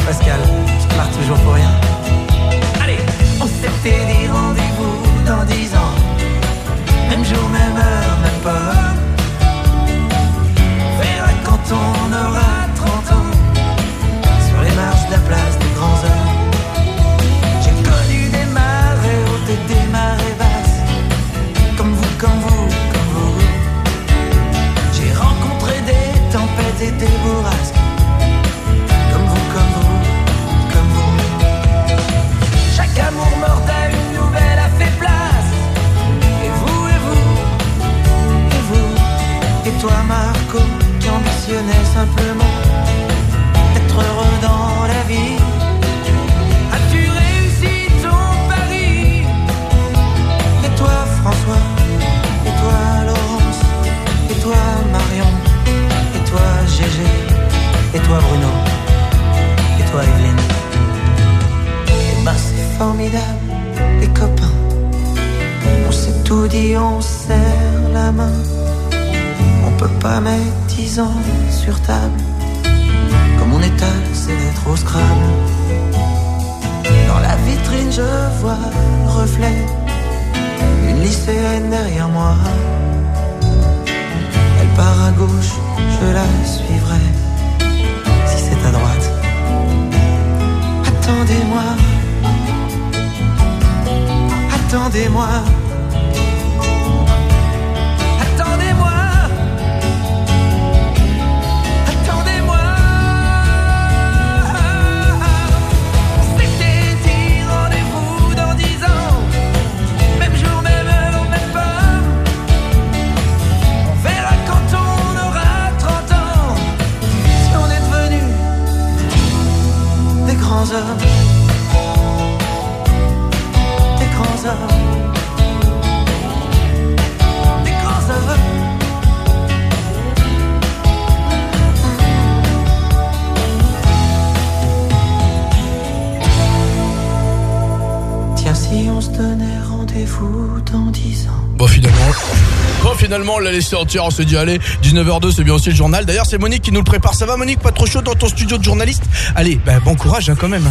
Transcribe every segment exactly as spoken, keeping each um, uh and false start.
Pascal, je te marre toujours pour rien. Allez, on s'était dit rendez-vous dans dix ans. Même jour, même heure, même pas. On verra quand on aura trente ans. Sur les marches de la place des grands hommes. J'ai connu des marées hautes et des marées basses. Comme vous, comme vous, comme vous. J'ai rencontré des tempêtes et des bourrasques. Comme vous, comme vous, comme vous. Chaque amour mortel, une nouvelle a fait place. Et vous, et vous, et vous. Et toi, Marco, qui ambitionnais simplement d'être heureux dans la vie. As-tu réussi ton pari? Et toi, François, et toi, Laurence, et toi, Marion, et toi, Gégé, et toi, Bruno, et toi, Evelyne. Et ben c'est formidable, les copains. On s'est tout dit, on serre la main. On peut pas mettre dix ans sur table. Comme on étale, c'est d'être au Scrabble. Dans la vitrine, je vois le reflet d'une lycéenne derrière moi. Elle part à gauche, je la suivrai. Si c'est à droite, attendez-moi. Attendez-moi. Attendez-moi. Attendez-moi. On s'était dit rendez-vous dans dix ans. Même jour, même heure, même pas. On verra quand on aura trente ans. Si on est devenus des grands hommes. Des grands hommes. Des grands hommes. Tiens, si on se donnait rendez-vous dans dix ans. Bon, finalement, bon, finalement, on l'a laissé entière. On s'est dit, allez, dix-neuf heures deux, c'est bien aussi le journal. D'ailleurs, c'est Monique qui nous le prépare. Ça va, Monique? Pas trop chaud dans ton studio de journaliste? Allez, ben, bon courage, hein, quand même.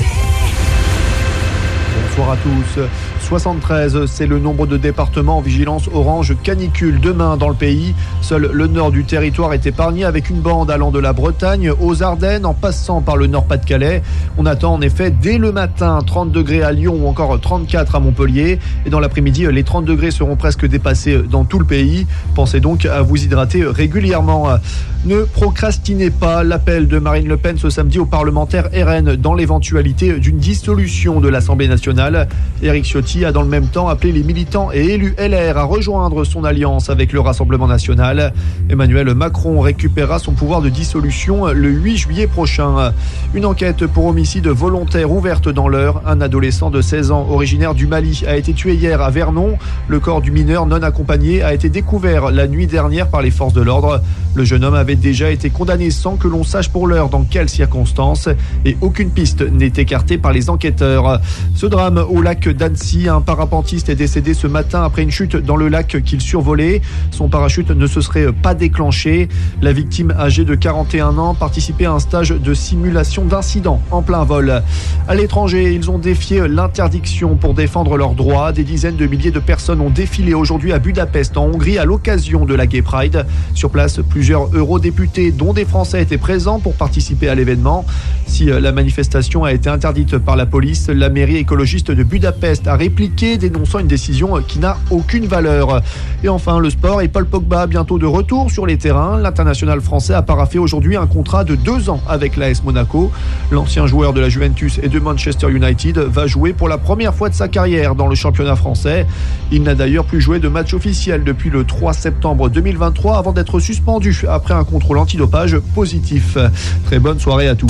Bonsoir à tous. soixante-treize, c'est le nombre de départements en vigilance orange canicule demain dans le pays. Seul le nord du territoire est épargné avec une bande allant de la Bretagne aux Ardennes en passant par le Nord-Pas-de-Calais. On attend en effet dès le matin trente degrés à Lyon ou encore trente-quatre à Montpellier. Et dans l'après-midi, les trente degrés seront presque dépassés dans tout le pays. Pensez donc à vous hydrater régulièrement. Ne procrastinez pas. L'appel de Marine Le Pen ce samedi aux parlementaires R N dans l'éventualité d'une dissolution de l'Assemblée nationale. Éric Ciotti a dans le même temps appelé les militants et élus L R à rejoindre son alliance avec le Rassemblement national. Emmanuel Macron récupérera son pouvoir de dissolution le huit juillet prochain. Une enquête pour homicide volontaire ouverte dans l'Eure. Un adolescent de seize ans originaire du Mali a été tué hier à Vernon. Le corps du mineur non accompagné a été découvert la nuit dernière par les forces de l'ordre. Le jeune homme avait déjà été condamné sans que l'on sache pour l'heure dans quelles circonstances et aucune piste n'est écartée par les enquêteurs. Ce drame au lac d'Annecy, un parapentiste est décédé ce matin après une chute dans le lac qu'il survolait. Son parachute ne se serait pas déclenché. La victime, âgée de quarante et un ans, participait à un stage de simulation d'incident en plein vol. À l'étranger, ils ont défié l'interdiction pour défendre leurs droits. Des dizaines de milliers de personnes ont défilé aujourd'hui à Budapest, en Hongrie, à l'occasion de la Gay Pride. Sur place, plusieurs eurodéputés, dont des Français, étaient présents pour participer à l'événement. Si la manifestation a été interdite par la police, la mairie écologiste de Budapest a répliqué, dénonçant une décision qui n'a aucune valeur. Et enfin, le sport et Paul Pogba, bientôt de retour sur les terrains. L'international français a paraphé aujourd'hui un contrat de deux ans avec l'A S Monaco. L'ancien joueur de la Juventus et de Manchester United va jouer pour la première fois de sa carrière dans le championnat français. Il n'a d'ailleurs plus joué de match officiel depuis le trois septembre deux mille vingt-trois avant d'être suspendu après un contrôle antidopage positif. Très bonne soirée à tous.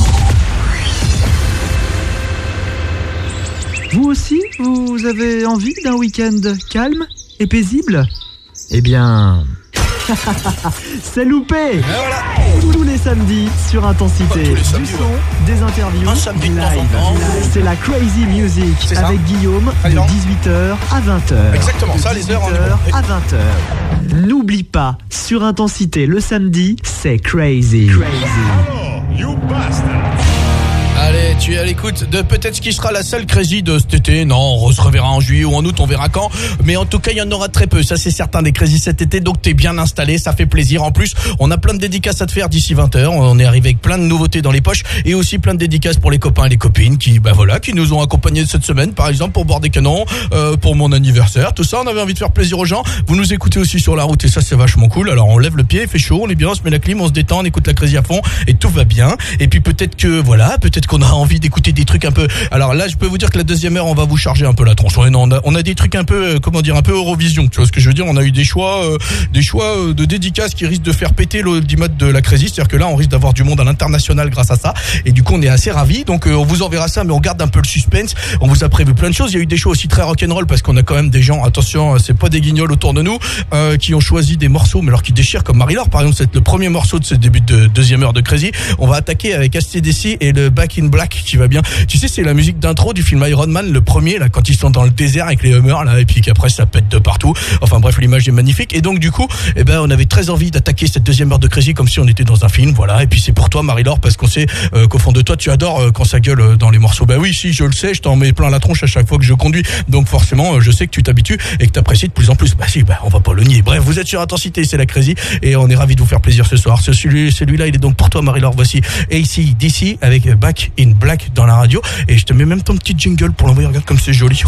Vous aussi, vous avez envie d'un week-end calme et paisible? Eh bien... c'est loupé. Voilà. Tous les samedis sur Intensité. Tous les samedis, du son, ouais. des interviews, Un samedi de live. temps en temps. C'est la Crazy Music C'est ça. avec Guillaume Allez, de non. dix-huit heures à vingt heures. Exactement, De ça, les heures, on est dix-huit heures bon. à vingt heures. N'oublie pas, sur Intensité le samedi, c'est Crazy. Crazy. Allez, Tu es à l'écoute de peut-être ce qui sera la seule Crazy de cet été. Non, on se reverra en juillet ou en août, on verra quand. Mais en tout cas, il y en aura très peu. Ça, c'est certain, des Crazy cet été. Donc, t'es bien installé. Ça fait plaisir. En plus, on a plein de dédicaces à te faire d'ici vingt heures. On est arrivé avec plein de nouveautés dans les poches et aussi plein de dédicaces pour les copains et les copines qui, bah voilà, qui nous ont accompagnés cette semaine. Par exemple, pour boire des canons, euh, pour mon anniversaire, tout ça. On avait envie de faire plaisir aux gens. Vous nous écoutez aussi sur la route et ça, c'est vachement cool. Alors, on lève le pied, il fait chaud, on est bien, on se met la clim, on se détend, on écoute la Crazy à fond et tout va bien. Et puis, peut-être que, voilà, peut-être qu'on a envie d'écouter des trucs un peu. Alors là, je peux vous dire que la deuxième heure, on va vous charger un peu la tronche. On a, on a des trucs un peu, euh, comment dire, un peu Eurovision. Tu vois ce que je veux dire? On a eu des choix, euh, des choix euh, de dédicaces qui risquent de faire péter l'audimat de la Crazy. C'est-à-dire que là, on risque d'avoir du monde à l'international grâce à ça. Et du coup, on est assez ravis. Donc, euh, on vous enverra ça, mais on garde un peu le suspense. On vous a prévu plein de choses. Il y a eu des choix aussi très rock'n'roll parce qu'on a quand même des gens, attention, c'est pas des guignols autour de nous, euh, qui ont choisi des morceaux, mais alors qui déchirent comme Marie-Laure. Par exemple, c'est le premier morceau de ce début de deuxième heure de Crazy. On va attaquer avec A C D C et le Back in Black qui va bien. Tu sais, c'est la musique d'intro du film Iron Man, le premier, là, quand ils sont dans le désert avec les Hummers, là, et puis qu'après ça pète de partout. Enfin bref, l'image est magnifique. Et donc, du coup, eh ben, on avait très envie d'attaquer cette deuxième heure de Crazy comme si on était dans un film, voilà. Et puis c'est pour toi, Marie-Laure, parce qu'on sait euh, qu'au fond de toi, tu adores euh, quand ça gueule euh, dans les morceaux. Bah oui, si, je le sais, je t'en mets plein la tronche à chaque fois que je conduis. Donc forcément, euh, je sais que tu t'habitues et que t'apprécies de plus en plus. Bah si, bah on va pas le nier. Bref, vous êtes sur Intensité, c'est la Crazy et on est ravis de vous faire plaisir ce soir. Celui, celui-là, il est donc pour toi, Marie-Laure. Voici A C D C avec Back in Black dans la radio. Et je te mets même ton petit jingle pour l'envoyer. Regarde comme c'est joli.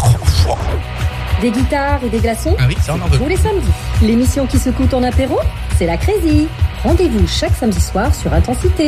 Des guitares et des glaçons. Ah oui, ça on en veut. Tous les samedis. L'émission qui secoue ton apéro, c'est la Crazy. Rendez-vous chaque samedi soir sur Intensité.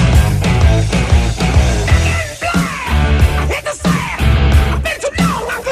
Hit the sand. I've been too long.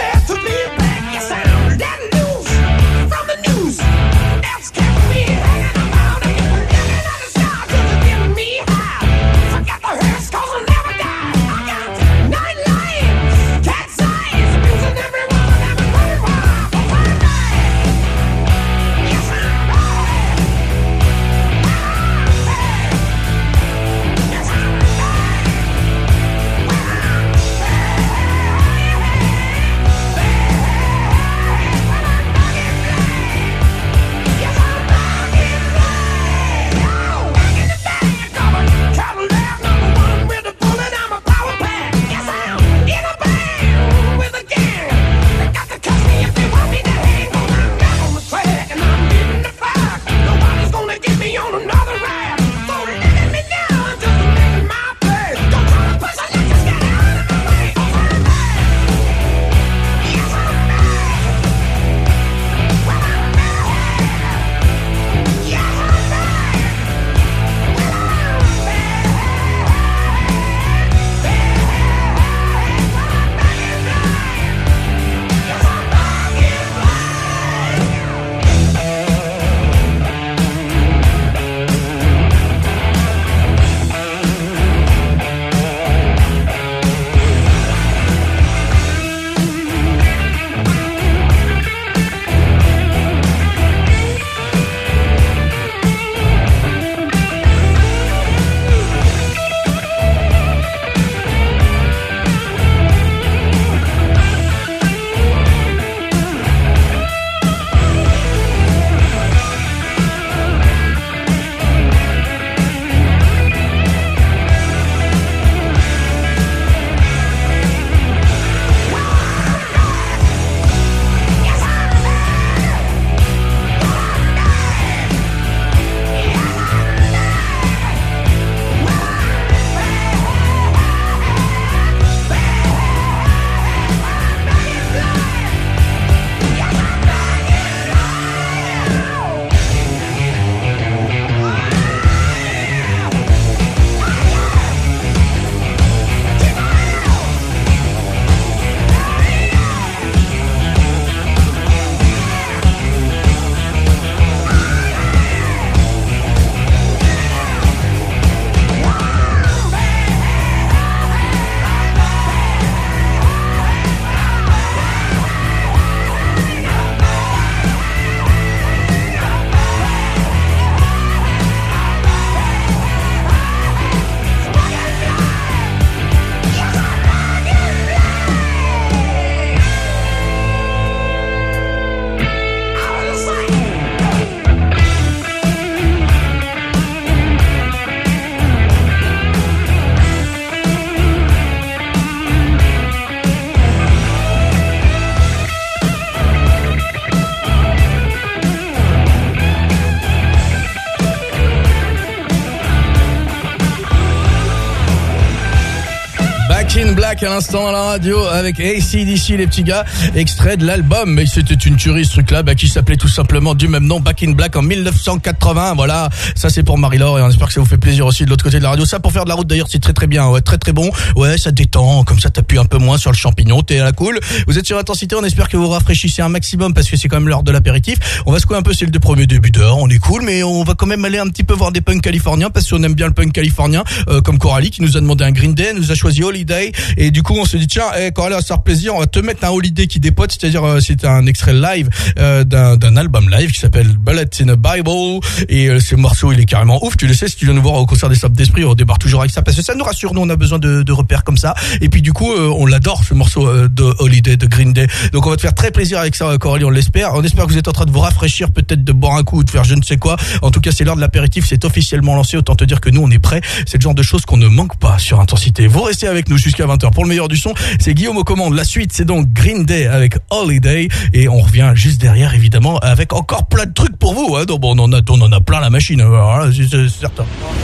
Black à l'instant dans la radio avec A C D C les petits gars, extrait de l'album, mais c'était une tuerie ce truc là bah, qui s'appelait tout simplement du même nom, Back in Black en dix-neuf cent quatre-vingts. Voilà, ça c'est pour Marie-Laure et on espère que ça vous fait plaisir aussi de l'autre côté de la radio. Ça pour faire de la route d'ailleurs c'est très très bien, ouais, très très bon, ouais ça détend, comme ça t'appuies un peu moins sur le champignon, t'es à la cool. Vous êtes sur Intensité, on espère que vous rafraîchissez un maximum parce que c'est quand même l'heure de l'apéritif. On va secouer un peu, c'est le deux premiers début d'heure, on est cool, mais on va quand même aller un petit peu voir des punks californiens parce qu'on aime bien le punk californien, euh, comme Coralie qui nous a demandé un Green Day, nous a choisi Holiday et du coup on s'est dit tiens hey, Coralie, ça va faire plaisir, on va te mettre un Holiday qui dépote, c'est-à-dire euh, c'est un extrait live euh, d'un, d'un album live qui s'appelle Bullets in a Bible et euh, ce morceau il est carrément ouf, tu le sais si tu viens nous voir au concert des Sables d'Esprit, on débarque toujours avec ça parce que ça nous rassure, nous on a besoin de, de repères comme ça et puis du coup euh, on l'adore ce morceau euh, de Holiday de Green Day, donc on va te faire très plaisir avec ça Coralie, on l'espère, on espère que vous êtes en train de vous rafraîchir, peut-être de boire un coup ou de faire je ne sais quoi, en tout cas c'est l'heure de l'apéritif, c'est officiellement lancé, autant te dire que nous on est prêts, c'est le genre de choses qu'on ne manque pas sur Intensité. Vous restez avec nous jusqu'à vingt heures pour le meilleur du son, c'est Guillaume aux commandes, la suite c'est donc Green Day avec Holiday et on revient juste derrière évidemment avec encore plein de trucs pour vous, hein. Donc bon, on en a, on en a plein la machine, alors là, c'est, c'est certain.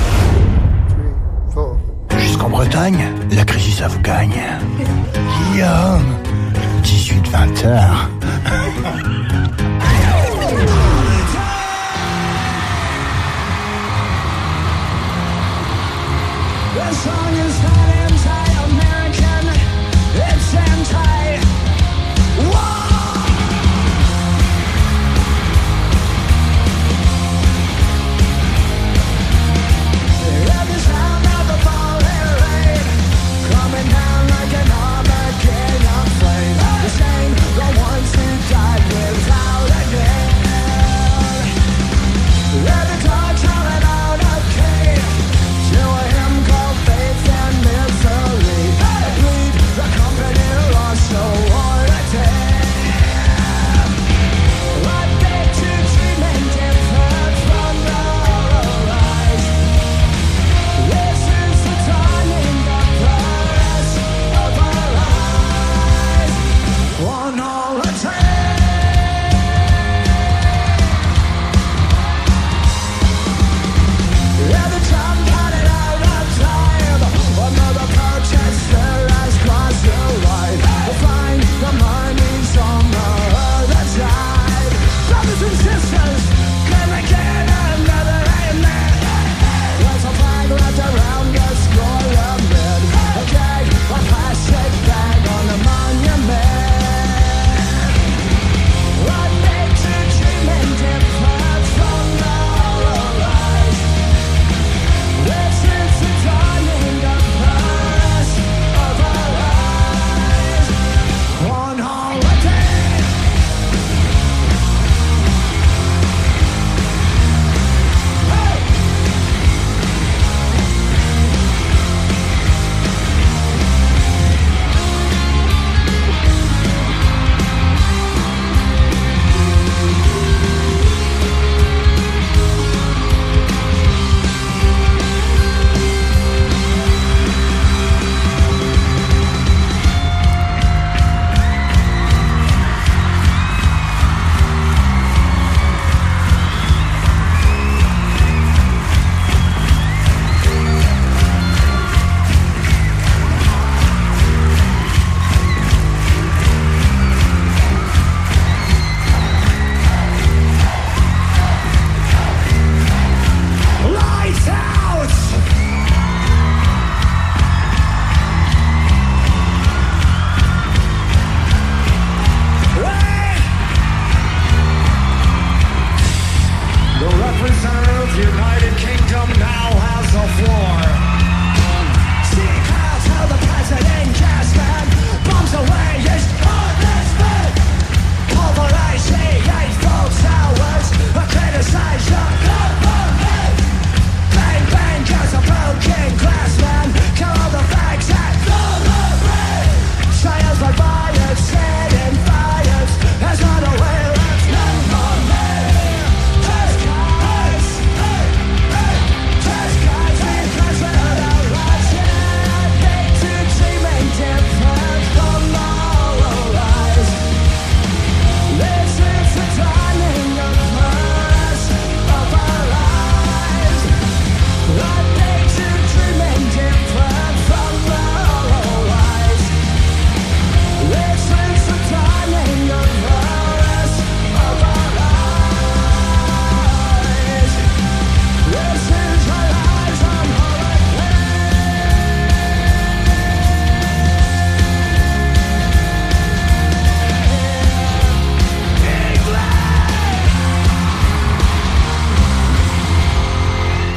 Jusqu'en Bretagne, la crise ça vous gagne. Guillaume, dix-huit vingt heures. The song is not anti-American, it's anti-war. Hear the sound of the falling rain, coming down like an Armageddon flame. The same, the ones who died without a name. Let the clock turn out of Cain, to a hymn called faith and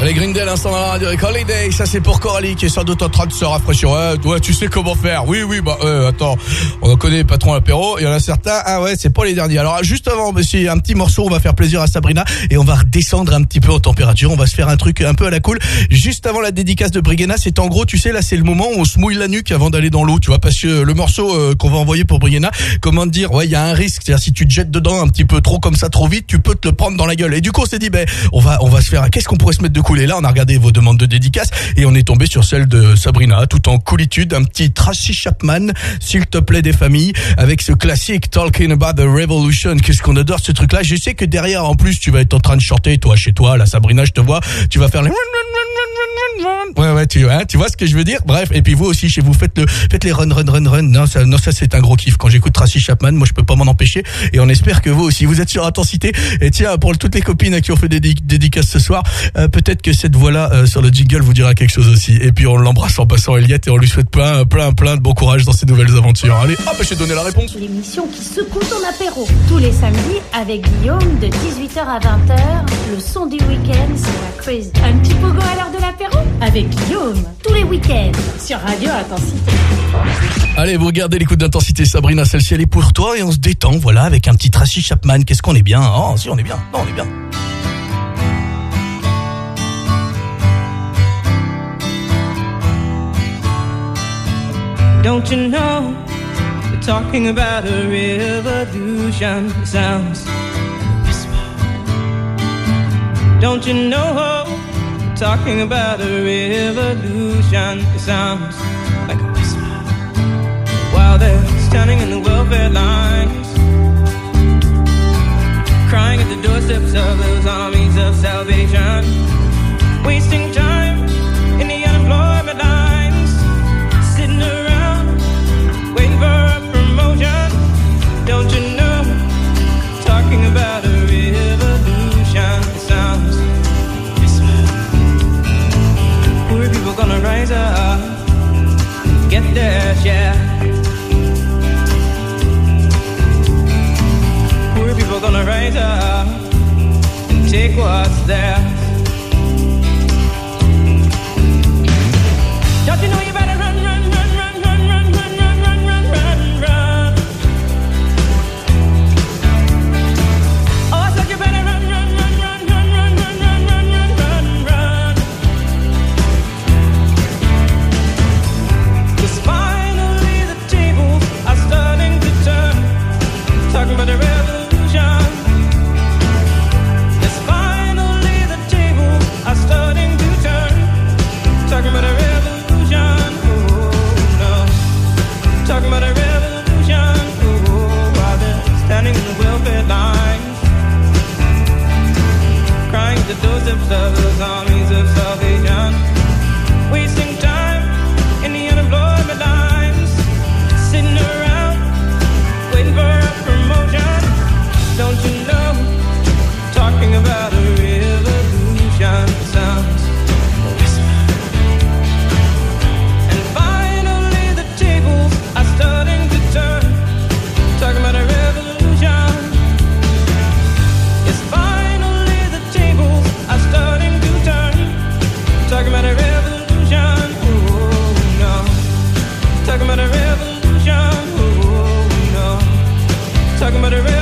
Allez, Green Day, l'instant dans la radio avec Holiday. Ça, c'est pour Coralie qui est sans doute en train de se rafraîchir. Ouais, ouais, tu sais comment faire. Oui, oui, bah, euh, attends. On connaît les patrons à l'apéro. Il y en a certains. Ah ouais, c'est pas les derniers. Alors, juste avant, c'est un petit morceau. On va faire plaisir à Sabrina et on va redescendre un petit peu en température. On va se faire un truc un peu à la cool. Juste avant la dédicace de Brigena, c'est en gros, tu sais, là, c'est le moment où on se mouille la nuque avant d'aller dans l'eau, tu vois, parce que le morceau euh, qu'on va envoyer pour Brigena, comment te dire, ouais, il y a un risque. C'est-à-dire, si tu te jettes dedans un petit peu trop comme ça, trop vite, tu peux te le prendre dans la gueule. Et du coup, on s'est dit, ben, on va, on va se faire, qu'est-ce qu'on pourrait se mettre de cool? Et là, on a regardé vos demandes de dédicace et on est tombé sur celle de Sabrina, tout en coolitude, un petit Tracy Chapman, s'il te plaît des familles, avec ce classique Talking About the Revolution. Qu'est-ce qu'on adore ce truc-là. Je sais que derrière, en plus, tu vas être en train de chanter, toi, chez toi, là, Sabrina, je te vois, tu vas faire les... Ouais, ouais, tu, hein, tu vois ce que je veux dire? Bref, et puis vous aussi, chez vous, faites le, faites les run, run, run, run. Non, ça, non, ça, c'est un gros kiff. Quand j'écoute Tracy Chapman, moi, je peux pas m'en empêcher. Et on espère que vous aussi, vous êtes sur Intensité. Et tiens, pour toutes les copines qui ont fait des dé- dédicaces ce soir, euh, peut-être que cette voix-là, euh, sur le jingle vous dira quelque chose aussi. Et puis, on l'embrasse en passant Eliette et on lui souhaite plein, plein, plein de bon courage dans ses nouvelles aventures. Allez, hop, je t'ai donné la réponse. L'émission qui secoue ton apéro. Tous les samedis avec Guillaume de dix-huit heures à vingt heures. Le son du week-end, c'est la crazy. Un petit pogo à l'heure de l'apéro avec Guillaume. Tous les week-ends sur Radio Intensité. Allez, vous regardez l'écoute d'Intensité, Sabrina, celle-ci elle est pour toi et on se détend, voilà, avec un petit Tracy Chapman. Qu'est-ce qu'on est bien? Oh, si, on est bien. Non, on est bien. Don't you know, we're talking about a revolution. It sounds like a whisper. Don't you know, we're talking about a revolution. It sounds like a whisper. While they're standing in the welfare lines, crying at the doorsteps of those armies of salvation, wasting time in the unemployment lines, sitting around waiting for a promotion. Don't you know, talking about a revolution. It sounds whisper. Poor people gonna rise up, get their share. Poor people gonna rise up and take what's theirs. Don't you know you better run, run, run, run, run, run, run, run, run, run, run, run. Oh, I said you better run, run, run, run, run, run, run, run, run, run, run, run. 'Cause finally the tables are starting to turn. Talking about the revolution. Yes, finally the tables are starting to turn. Talking about a revolution. Oh no. Talking about a revolution. Oh, while they're standing in the welfare lines, crying at the doorsteps of those armies of salvation, wasting time in the unemployment lines, sitting around waiting for a promotion. Don't you know, talking about a revolution sounds a whisper. And finally the tables are starting to turn. Talking about a revolution. Yes, finally the tables are starting to turn. Talking about a revolution. Oh no. Talking about a revolution. Oh no. Talking about a revolution.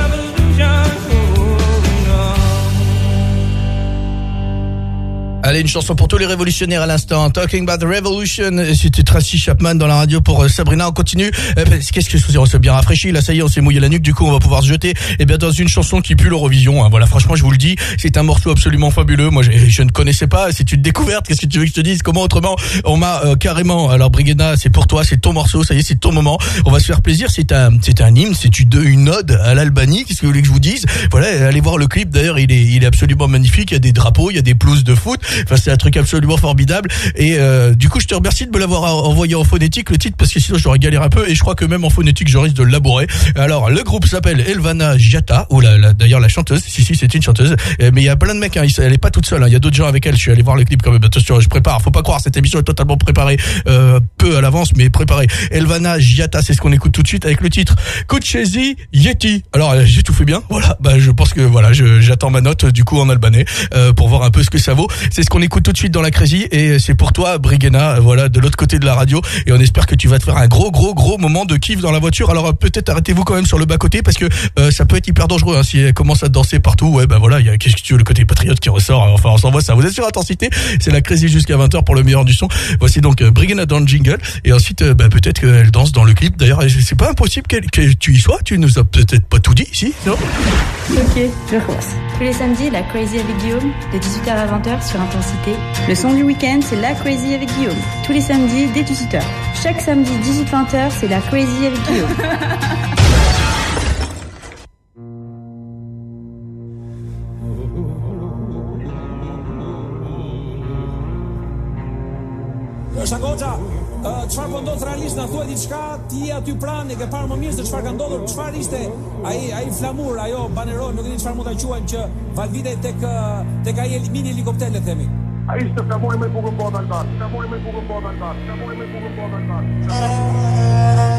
Allez, une chanson pour tous les révolutionnaires à l'instant. Talking about the revolution. C'était Tracy Chapman dans la radio pour euh, Sabrina. On continue. Euh, Qu'est-ce que c'est? On s'est bien rafraîchi. Là, ça y est, on s'est mouillé la nuque. Du coup, on va pouvoir se jeter. Et bien, dans une chanson qui pue l'Eurovision. Hein. Voilà, franchement, je vous le dis, c'est un morceau absolument fabuleux. Moi, je ne connaissais pas. C'est une découverte. Qu'est-ce que tu veux que je te dise? Comment autrement? On m'a euh, carrément. Alors, Brigena, c'est pour toi, c'est ton morceau. Ça y est, c'est ton moment. On va se faire plaisir. C'est un, c'est un hymne. C'est une, une ode à l'Albanie. Qu'est-ce que vous voulez que je vous dise? Voilà, allez voir le clip. D'ailleurs, il est, il est absolument magnifique. Il y a des drapeaux, il y a des pelouses de foot. Enfin, c'est un truc absolument formidable. Et euh, du coup, je te remercie de me l'avoir envoyé en phonétique, le titre, parce que sinon j'aurais galéré un peu. Et je crois que même en phonétique, je risque de l'aborer. Alors, le groupe s'appelle Elvana Giata, ou la, la, d'ailleurs la chanteuse. Si, si, c'est une chanteuse. Euh, mais il y a plein de mecs. Hein, elle est pas toute seule. Hein, il y a d'autres gens avec elle. Je suis allé voir le clip quand même. Attention, je prépare. Faut pas croire. Cette émission est totalement préparée, euh, peu à l'avance, mais préparée. Elvana Giata, c'est ce qu'on écoute tout de suite avec le titre Kuchezi Yeti. Alors, euh, j'ai tout fait bien. Voilà. Bah, je pense que voilà, je, j'attends ma note du coup en albanais euh, pour voir un peu ce que ça vaut. C'est ce qu'on écoute tout de suite dans la Crazy et c'est pour toi Brigena, voilà, de l'autre côté de la radio et on espère que tu vas te faire un gros gros gros moment de kiff dans la voiture. Alors peut-être arrêtez-vous quand même sur le bas côté parce que euh, ça peut être hyper dangereux hein, si elle commence à danser partout. Ouais bah voilà, il y a qu'est-ce que tu veux, le côté patriote qui ressort. Enfin on s'envoie ça. Vous êtes sur Intensité, c'est la Crazy jusqu'à vingt heures pour le meilleur du son. Voici donc euh, Brigena dans le jingle et ensuite euh, bah, peut-être qu'elle danse dans le clip. D'ailleurs c'est pas impossible qu'elle, que tu y sois. Tu nous as peut-être pas tout dit ici, non? Ok, je recommence. Tous les samedis, la Crazy avec Guillaume, de dix-huit heures à vingt heures sur Intensité. Le son du week-end, c'est la Crazy avec Guillaume. Tous les samedis, dès dix-huit heures. Chaque samedi, dix-huit vingt heures, c'est la Crazy avec Guillaume. Është Goxha, çfarë po ndodh realisht na thuaj diçka, ti aty pranë e ke parë më mirë se çfarë ka ndodhur, çfarë ishte ai ai flamur, ajo banero, nuk e di çfarë mund ta quajmë që valvitej tek tek ai mini helikopter le themi. Ai ishte flamuri më i bukur në botë altar, flamuri më i bukur në botë altar, flamuri më i bukur në botë altar.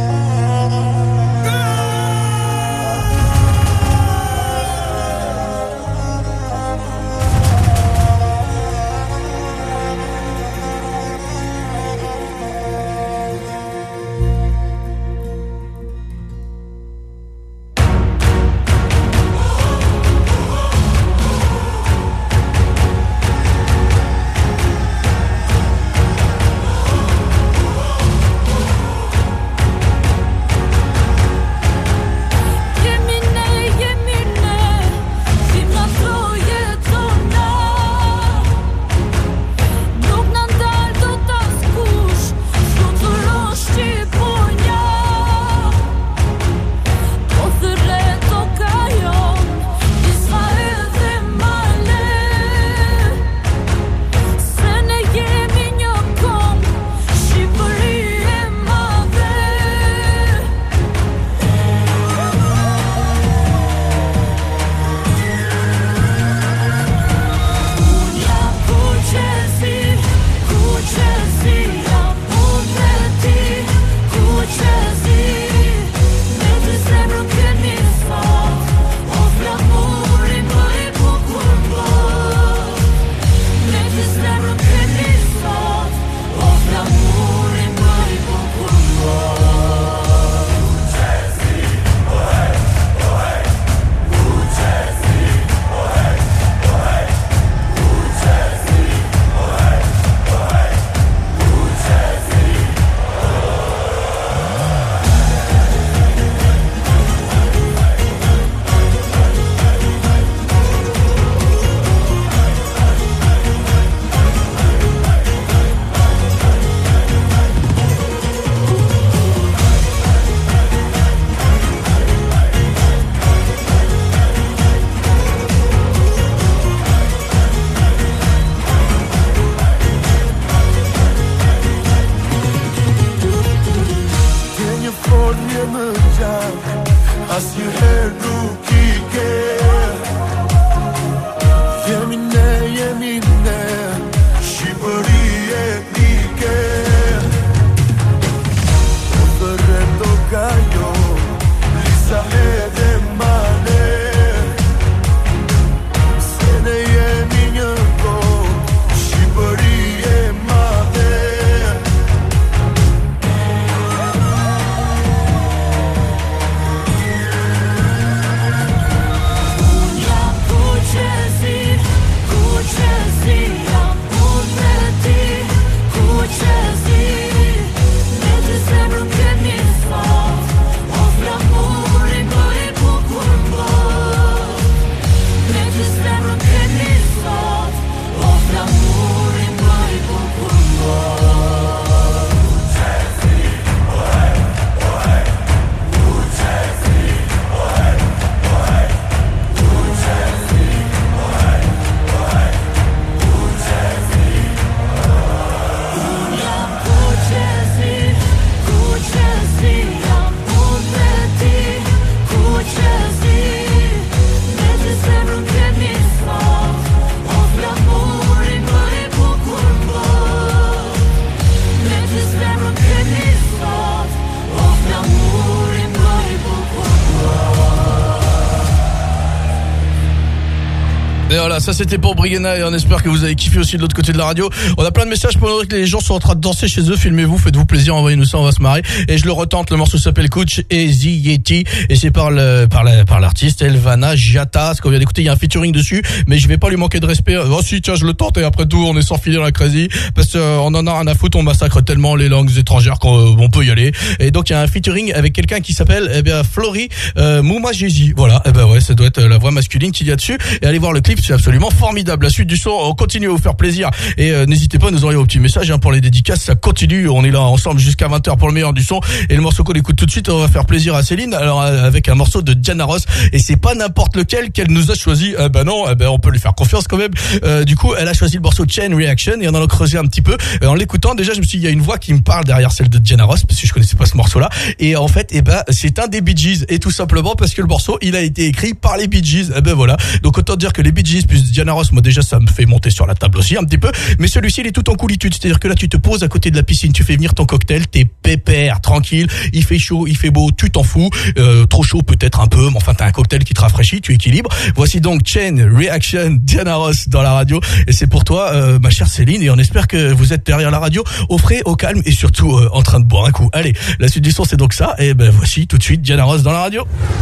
Et voilà, ça c'était pour Brigena et on espère que vous avez kiffé aussi de l'autre côté de la radio. On a plein de messages pour nous dire que les gens sont en train de danser chez eux. Filmez-vous, faites-vous plaisir, envoyez-nous ça, on va se marrer. Et je le retente, le morceau s'appelle Coach et The Yeti et c'est par le par la, par l'artiste Elvana Giata. Ce qu'on vient d'écouter, il y a un featuring dessus, mais je vais pas lui manquer de respect. Oh si, tiens, je le tente et après tout, on est sans filer dans la crazy parce qu'on euh, en a rien à foutre, on massacre tellement les langues étrangères qu'on euh, peut y aller. Et donc il y a un featuring avec quelqu'un qui s'appelle eh bien Flory euh, Mouma Jézi. Voilà, et eh ben ouais, ça doit être la voix masculine qu'il y a dessus. Et allez voir le clip, c'est absolument formidable. La suite du son, on continue à vous faire plaisir et euh, n'hésitez pas à nous envoyer vos petits messages hein, pour les dédicaces, ça continue, on est là ensemble jusqu'à vingt heures pour le meilleur du son et le morceau qu'on écoute tout de suite, on va faire plaisir à Céline alors avec un morceau de Diana Ross et c'est pas n'importe lequel qu'elle nous a choisi, euh, bah non, euh, bah, on peut lui faire confiance quand même, euh, du coup elle a choisi le morceau Chain Reaction et on en a creusé un petit peu et en l'écoutant déjà je me suis dit il y a une voix qui me parle derrière celle de Diana Ross parce que je connaissais pas ce morceau là et en fait et ben c'est un des Bee Gees et tout simplement parce que le morceau il a été écrit par les Bee Gees et ben voilà, donc autant dire que les Bee Gees plus Diana Ross, moi déjà ça me fait monter sur la table aussi un petit peu, mais celui-ci il est tout en coolitude, c'est-à-dire que là tu te poses à côté de la piscine, tu fais venir ton cocktail, t'es pépère, tranquille, il fait chaud, il fait beau, tu t'en fous, euh, trop chaud peut-être un peu, mais enfin t'as un cocktail qui te rafraîchit, tu équilibres. Voici donc Chain Reaction, Diana Ross dans la radio, et c'est pour toi euh, ma chère Céline, et on espère que vous êtes derrière la radio, au frais, au calme, et surtout euh, en train de boire un coup. Allez, la suite du son c'est donc ça, et ben voici tout de suite Diana Ross dans la radio.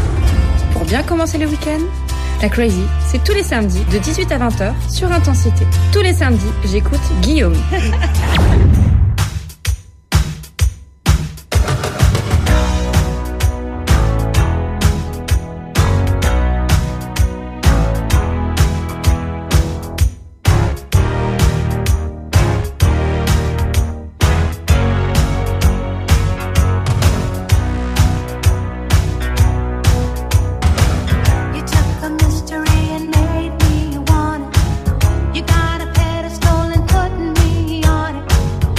Pour bien commencer le week-end, la Crazy, c'est tous les samedis de dix-huit à vingt heures sur Intensité. Tous les samedis, j'écoute Guillaume. You got a pedestal and putting me on it.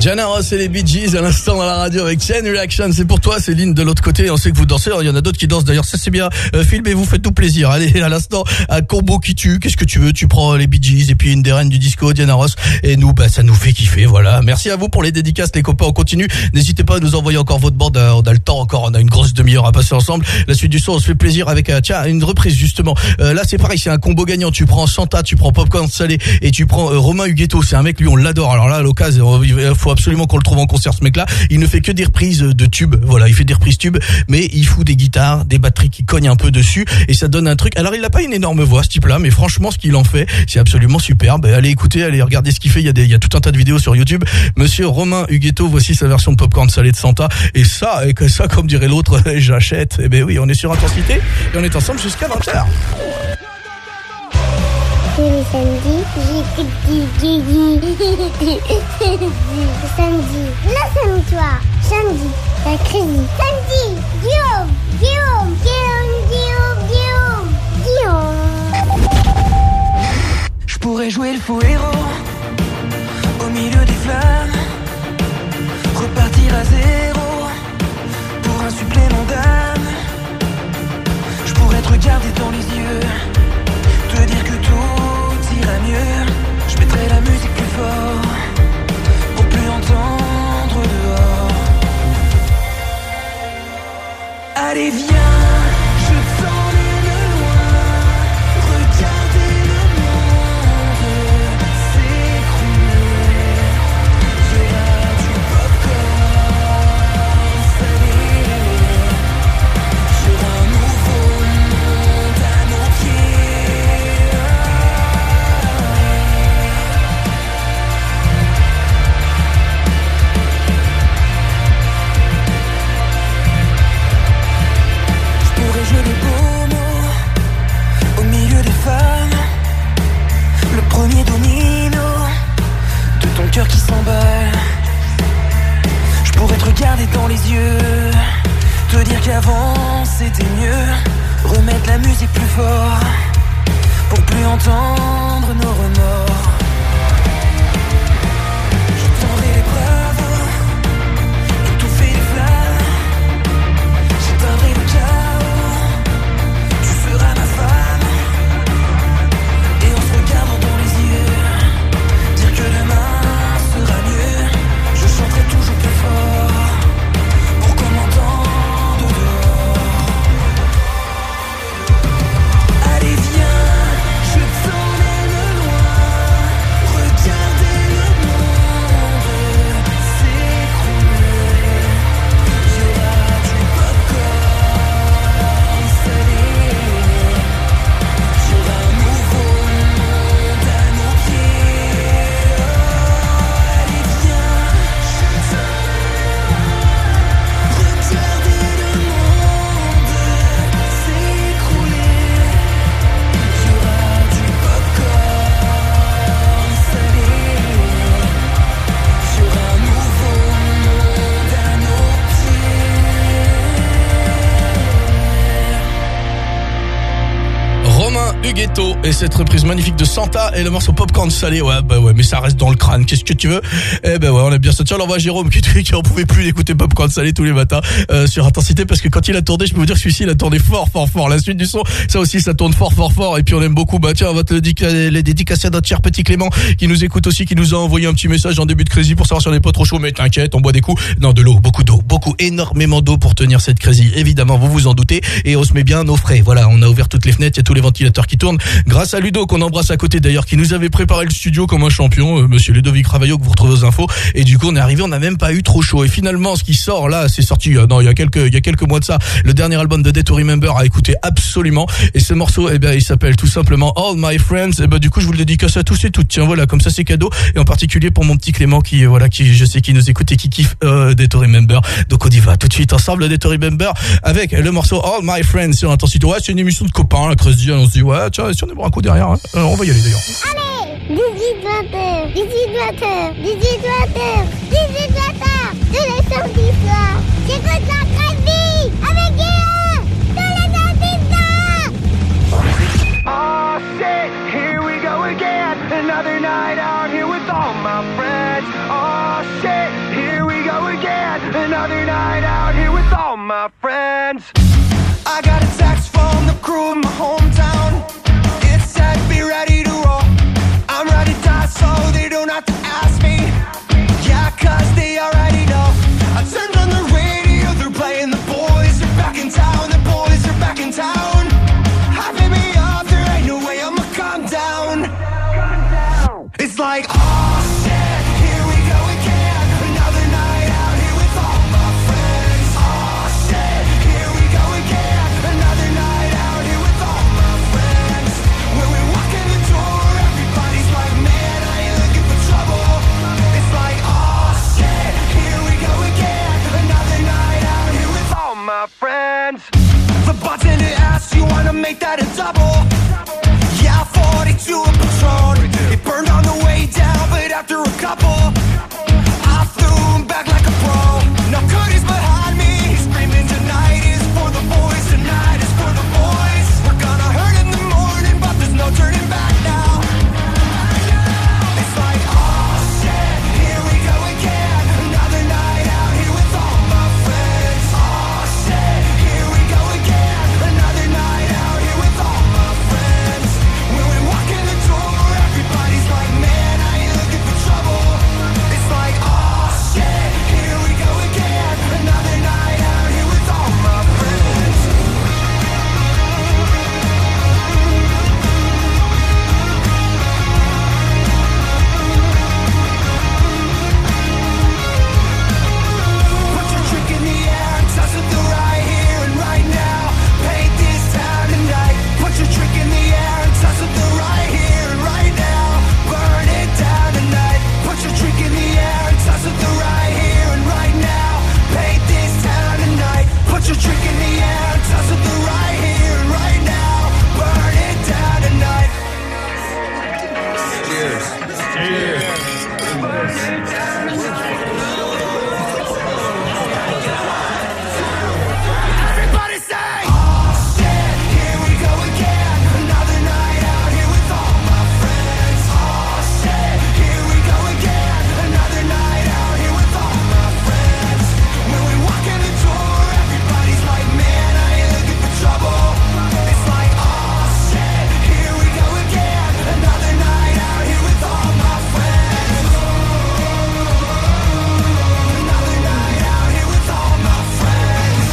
Diana Ross et les Bee Gees à l'instant dans la radio avec Chain Reaction. C'est pour toi, Céline, de l'autre côté. On sait que vous dansez. Alors, il y en a d'autres qui dansent d'ailleurs. Ça, c'est bien. Euh, filmez-vous, faites-nous plaisir. Allez, à l'instant, un combo qui tue. Qu'est-ce que tu veux? Tu prends les Bee Gees et puis une des reines du disco, Diana Ross. Et nous, bah, ça nous fait kiffer. Voilà. Merci à vous pour les dédicaces, les copains. On continue. N'hésitez pas à nous envoyer encore votre bande. On a le temps encore. On a une grosse demi-heure à passer ensemble. La suite du son, on se fait plaisir avec, euh, tiens, une reprise, justement. Euh, là, c'est pareil. C'est un combo gagnant. Tu prends Santa, tu prends Popcorn Salé et tu prends euh, Romain Huguetto. C'est un mec, lui, on l'adore. Alors là, à l'occasion, il faut absolument qu'on le trouve en concert, ce mec-là. Il ne fait que des reprises de tubes. Voilà, il fait des reprises tubes, mais il fout des guitares, des batteries qui cognent un peu dessus, et ça donne un truc. Alors, il n'a pas une énorme voix, ce type-là, mais franchement, ce qu'il en fait, c'est absolument superbe. Allez écouter, allez regarder ce qu'il fait. Il y a des, il y a tout un tas de vidéos sur YouTube. Monsieur Romain Huguetto, voici sa version de Popcorn Salé de Santa. Et ça, et que ça, comme dirait l'autre, j'achète. Eh ben oui, on est sur Intensité, et on est ensemble jusqu'à vingt heures. Tous les samedis, j'écoute du Guigui. Samedi, la samedi soir. Samedi, la crise. Samedi, Guillaume, Guillaume, Guillaume, Guillaume, Guillaume, Guillaume. Je pourrais jouer le faux héros au milieu des flammes, repartir à zéro pour un supplément d'âme. Je pourrais te regarder dans les yeux, te dire que tout ira mieux. Je mettrai la musique plus fort pour plus entendre dehors. Allez viens, je t'emmène loin. Regardez le monde s'écrouler. Il y aura du popcorn salé. Sur un nouveau monde à nos pieds. Je pourrais jouer les beaux mots au milieu des femmes, le premier domino de ton cœur qui s'emballe. Je pourrais te regarder dans les yeux, te dire qu'avant c'était mieux, remettre la musique plus fort pour plus entendre nos remords. Je tendrai les bras, étouffer les flammes, j'éteindrai le chaos, tu seras ma femme. Et en se regardant dans les yeux, dire que demain sera mieux, je chanterai toujours plus fort pour qu'on m'entende dehors. Allez viens, je t'emmène loin. Regardez le monde s'écrouler. Il y aura du popcorn salé. Il y aura un nouveau monde à nos pieds. Allez viens, je t'emmène loin. Regardez le monde s'écrouler. Il y aura du popcorn salé. Il y aura un nouveau monde à nos pieds. Romain Huguetto et cette reprise magnifique de Santa et le morceau Popcorn Salé. Ouais, bah ouais, mais ça reste dans le crâne. Qu'est-ce que tu veux? Eh ben ouais, on a bien ça. Tiens, on envoie Jérôme qui, qui en pouvait plus d'écouter Popcorn Salé tous les matins euh, sur Intensité, parce que quand il a tourné, je peux vous dire que celui-ci il a tourné fort, fort, fort. La suite du son, ça aussi, ça tourne fort, fort, fort. Et puis on aime beaucoup. Bah tiens, on va te le dire, les dédicacer à notre cher petit Clément qui nous écoute aussi, qui nous a envoyé un petit message en début de Crazy pour savoir si on n'est pas trop chaud. Mais t'inquiète, on boit des coups. Non, de l'eau, beaucoup d'eau, beaucoup, énormément d'eau pour tenir cette Crazy. Évidemment, vous vous en doutez. Et on se met bien au frais. Voilà, on a ouvert toutes les fenêtres, il y a tous les ventilateurs qui tournent. Grâce à Ludo qu'on embrasse à côté d'ailleurs, qui nous avait préparé le studio comme un champion, euh, monsieur Ludovic Ravaillot, que vous retrouvez aux infos. Et du coup, on est arrivé, on n'a même pas eu trop chaud. Et finalement, ce qui sort là, c'est sorti, euh, non, il y a quelques, il y a quelques mois de ça, le dernier album de Day to Remember à écouter absolument. Et ce morceau, eh ben, il s'appelle tout simplement All My Friends. Et ben, du coup, je vous le dédicace à tous et toutes. Tiens, voilà, comme ça, c'est cadeau. Et en particulier pour mon petit Clément qui, euh, voilà, qui, je sais, qui nous écoute et qui kiffe, euh, Day to Remember. Donc, on y va tout de suite ensemble, Day to Remember, avec le morceau All My Friends sur Intensité. Ouais, c'est une émission de copains, la Crazy. On se dit, ouais, tiens, si on est bon un coup derrière, hein. Alors, on va y aller d'ailleurs. Allez, dix-huit vingt heures, dix-huit vingt heures, dix-huit vingt heures, dix-huit vingt heures, tous les samedis soirs. J'écoute la Crazy avec Guillaume, tous les samedis soirs. Oh shit, here we go again. Another night out here with all my friends. Oh shit. Another night out here with all my friends. I got a text from the crew in my hometown. It said be ready to roll. I'm ready to die so they don't have to ask me. Yeah, cause they already know. I turned on the radio, they're playing the boys are back in town. The boys are back in town. Hyping me up, there ain't no way I'ma calm down. It's like, oh shit, here we go again. Another night out here with all my friends. Oh shit, here we go again. Another night out here with all my friends. When we walk in the door, everybody's like, man, I ain't looking for trouble. It's like, oh shit, here we go again. Another night out here with all my friends. The button to ask, you wanna make that a double? Yeah, forty-two of Patron. It burned on the way down, but after a couple, I threw him back like a pro. Now Cody's behind me, he's screaming tonight is for the boys, tonight is for the boys. We're gonna hurt in the morning, but there's no turning back now. It's like, oh shit, here we go again. Another night out here with all my friends. Oh shit, here we go again. Another night out here with all my friends. When we walk in the door, everybody's like, man, I ain't looking for trouble. It's like, oh shit, here we go again. Another night out here with all my friends. Put your trick in the air and toss it the right here and right now. Paint this town tonight. Put your trick in the air and toss it the right here and right now. Burn it down tonight. Put your trick in the air and toss it the right here and right now. Paint this town tonight. Put your trick in the air and toss it the right here and right now. Burn it down tonight. Cheers. Cheers. Everybody say, oh shit, here we go again. Another night out here with all my friends. Oh shit, here we go again. Another night out here with all my friends. When we walk in the door, everybody's like, man, I ain't looking for trouble. It's like, oh shit, here we go again. Another night out here with all my friends. Another night out here with all my friends.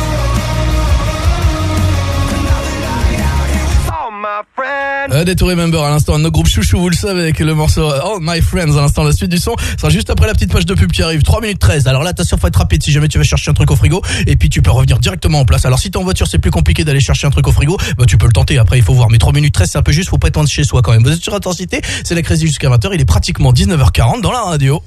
Another night out here with all my friends. Euh, Day to Remember à l'instant, notre groupe chouchou, vous le savez, avec le morceau Oh My Friends à l'instant. La suite du son sera juste après la petite page de pub qui arrive. trois minutes treize. Alors là, attention, faut être rapide si jamais tu vas chercher un truc au frigo. Et puis tu peux revenir directement en place. Alors si t'es en voiture, c'est plus compliqué d'aller chercher un truc au frigo, bah tu peux le tenter. Après, il faut voir. Mais trois minutes treize, c'est un peu juste, faut pas être loin de chez soi quand même. Vous êtes sur Intensité, c'est la Crazy jusqu'à vingt heures. Il est pratiquement dix-neuf heures quarante dans la radio.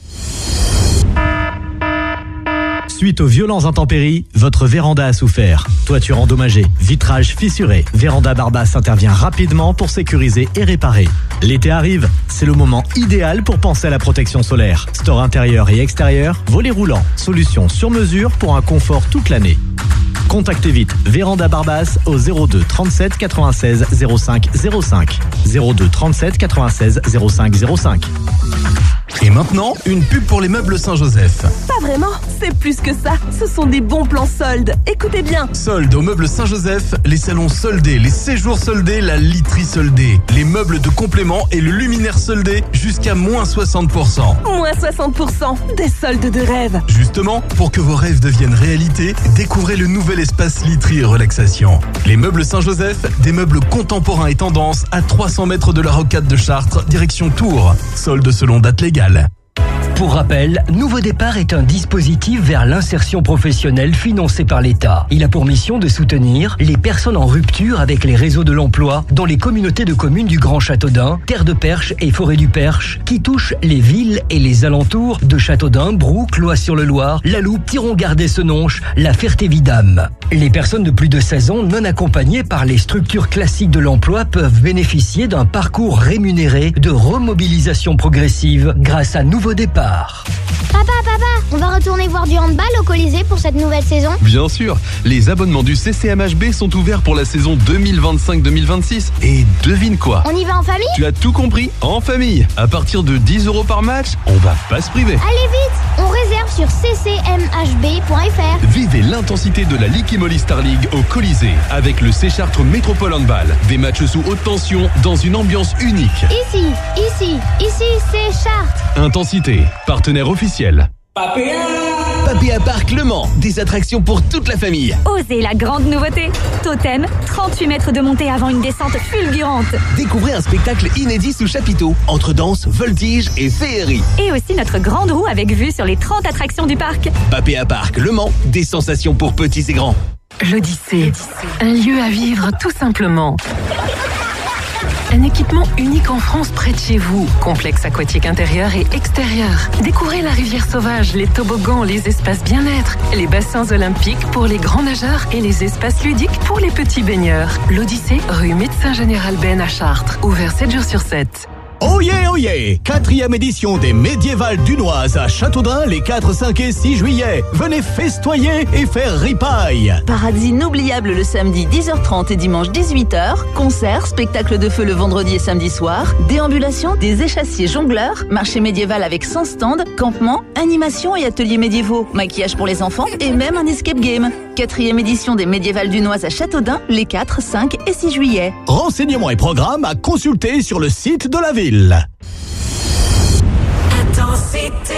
Suite aux violents intempéries, votre véranda a souffert. Toiture endommagée, vitrage fissuré. Véranda Barbas intervient rapidement pour sécuriser et réparer. L'été arrive, c'est le moment idéal pour penser à la protection solaire. Store intérieur et extérieur, volets roulants. Solution sur mesure pour un confort toute l'année. Contactez vite Véranda Barbas au zéro deux trente-sept quatre-vingt-seize zéro cinq zéro cinq. zéro deux trente-sept quatre-vingt-seize zéro cinq zéro cinq. Et maintenant, une pub pour les meubles Saint-Joseph. Pas vraiment, c'est plus que ça. Ce sont des bons plans soldes. Écoutez bien. Soldes aux meubles Saint-Joseph, les salons soldés, les séjours soldés, la literie soldée, les meubles de complément et le luminaire soldé jusqu'à moins soixante pour cent. Moins soixante pour cent, des soldes de rêve. Justement, pour que vos rêves deviennent réalité, découvrez le nouvel espace literie et relaxation. Les meubles Saint-Joseph, des meubles contemporains et tendance à trois cents mètres de la rocade de Chartres, direction Tours. Soldes selon date légale. Pour rappel, Nouveau Départ est un dispositif vers l'insertion professionnelle financé par l'État. Il a pour mission de soutenir les personnes en rupture avec les réseaux de l'emploi dans les communautés de communes du Grand Châteaudun, Terre de Perche et Forêt du Perche, qui touchent les villes et les alentours de Châteaudun, Brouck, Lois-sur-le-Loir, La Loupe, Thiron-Gardais-Senonches, La Ferté-Vidame. Les personnes de plus de seize ans non accompagnées par les structures classiques de l'emploi peuvent bénéficier d'un parcours rémunéré de remobilisation progressive grâce à Nouveau Départ. Papa, papa, on va retourner voir du handball au Colisée pour cette nouvelle saison? Bien sûr, les abonnements du C C M H B sont ouverts pour la saison deux mille vingt-cinq deux mille vingt-six. Et devine quoi? On y va en famille? Tu as tout compris, en famille. À partir de dix euros par match, on va pas se priver. Allez vite, on réserve Réserve sur c c m h b point f r. Vivez l'intensité de la Ligue Imoli Star League au Colisée avec le C Chartres Métropole Handball. Des matchs sous haute tension dans une ambiance unique. Ici, ici, ici, c'est Chartres. Intensité, partenaire officiel. Papéa Park Le Mans, des attractions pour toute la famille. Osez la grande nouveauté. Totem, trente-huit mètres de montée avant une descente fulgurante. Découvrez un spectacle inédit sous chapiteau, entre danse, voltige et féerie. Et aussi notre grande roue avec vue sur les trente attractions du parc. Papéa Park Le Mans, des sensations pour petits et grands. L'Odyssée, un lieu à vivre tout simplement. Un équipement unique en France près de chez vous. Complexe aquatique intérieur et extérieur. Découvrez la rivière sauvage, les toboggans, les espaces bien-être, les bassins olympiques pour les grands nageurs et les espaces ludiques pour les petits baigneurs. L'Odyssée, rue Médecin Général Ben à Chartres. Ouvert sept jours sur sept. Oh yeah, oh yeah! Quatrième édition des Médiévales Dunoises à Châteaudun les quatre, cinq et six juillet. Venez festoyer et faire ripaille. Parades inoubliables le samedi dix heures trente et dimanche dix-huit heures. Concerts, spectacles de feu le vendredi et samedi soir. Déambulation des échassiers jongleurs. Marché médiéval avec cent stands. Campement, animation et ateliers médiévaux. Maquillage pour les enfants et même un escape game. Quatrième édition des Médiévales Dunoises à Châteaudun les quatre, cinq et six juillet. Renseignements et programmes à consulter sur le site de la ville. Intensité.